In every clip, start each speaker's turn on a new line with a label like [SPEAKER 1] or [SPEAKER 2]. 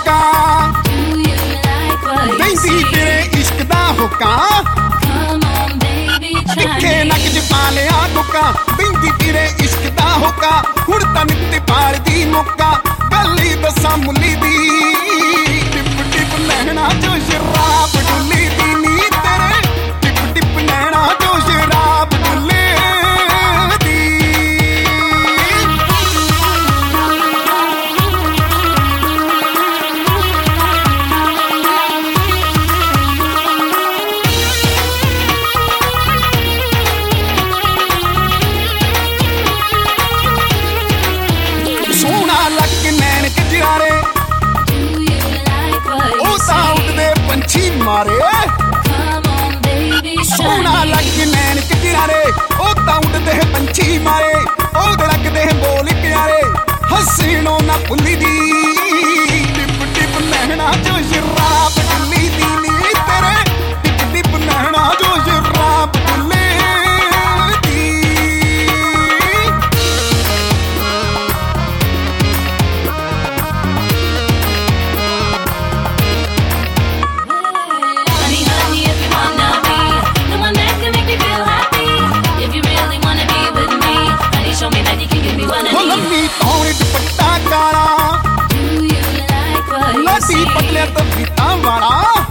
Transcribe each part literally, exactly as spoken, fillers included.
[SPEAKER 1] ਹੋਕਾ ਬੈਂਦੀ ਤੇਰੇ ਇਸ਼ਕ ਦਾ ਹੋਕਾ ਤਿੱਖੇ ਨੱਕ ਚ ਪਾ ਲਿਆ ਕੋਕਾ ਬੈਂਦੀ ਤੇਰੇ ਇਸ਼ਕ ਦਾ ਹੋਕਾ ਹੁਣ ਤਾਂ ਨਿੱਤ ਪਾਲ ਦੀ ਮੌਕਾ ਗੱਲ ਹੀ ਦੱਸਾਂ ਮੁੱਲੀ ਦੀ ਟਿਪ ਟਿਪ ਨੈਣਾ ਜੋ ਸ਼ਰਾਬ ਡੁੱਲੀ ਦੀ ਨੀ ਤੇਰੇ ਟਿਪ ਟਿਪ ਨੈਣਾ ਜੋ ਸ਼ਰਾਬ ਡੁੱਲੇ ਸੋਹਣਾ ਲੱਗ ਨੈਣ ਕਜਰਾਰੇ ਉਹ ਤਾਂ ਉੱਡਦੇ ਪੰਛੀ ਮਾਰੇ ਸੋਹਣਾ ਲੱਗ ਨੈਣ ਕਜਰਾਰੇ ਉਹ ਤਾਂ ਉੱਡਦੇ ਪੰਛੀ ਮਾਰੇ ਉਹਦੇ ਲੱਗਦੇ ਬੋਲ ਪਿਆਰੇ ਹੱਸਣੋਂ ਨਾ ਭੁੱਲੀ ਦੀ ਟਿਪ ਟਿਪ ਨੈਣਾ ਜੋ ਸ਼ਰਾਬ ਡੁੱਲੀ ਦੀ ਨੀ ਤੇਰੇ ਟਿਪ ਟਿਪ ਨੈਣਾ ਜੋ ਸ਼ਰਾਬ ਡੁੱਲੇ ਲੰਮੀ ਤੌਣ ਦੁਪੱਟਾ ਕਾਲਾ ਲਾਡੀ ਪਟਲੇ ਤੋਂ ਫੀਤਾਂ ਵਾਲਾ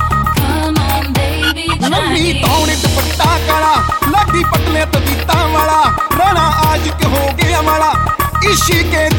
[SPEAKER 1] ਲੰਮੀ ਤੌਣ ਦੁਪੱਟਾ ਕਾਲਾ ਲਾਡੀ ਪਟਲੇ ਤੋਂ ਫੀਤਾਂ ਵਾਲਾ ਰਾਣਾ ਆਸ਼ਿਕ ਹੋ ਗਿਆ ਵਾਲਾ ਇਸ਼ਕੇ